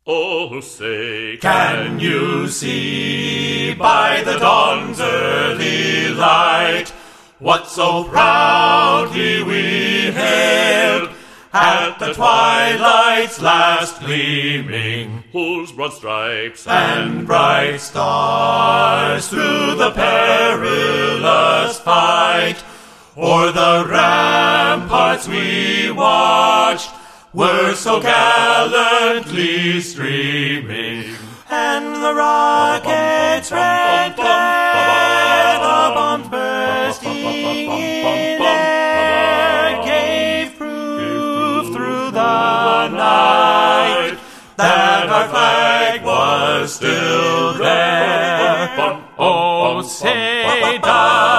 Oh, say, can you see by the dawn's early light what so proudly we hailed at the twilight's last gleaming, whose broad stripes and bright stars through the perilous fight o'er the ramparts we watched were so gallantly streaming, and the rockets red glare, the bombs bursting in air, gave proof through the night that our flag was still there. Oh, say does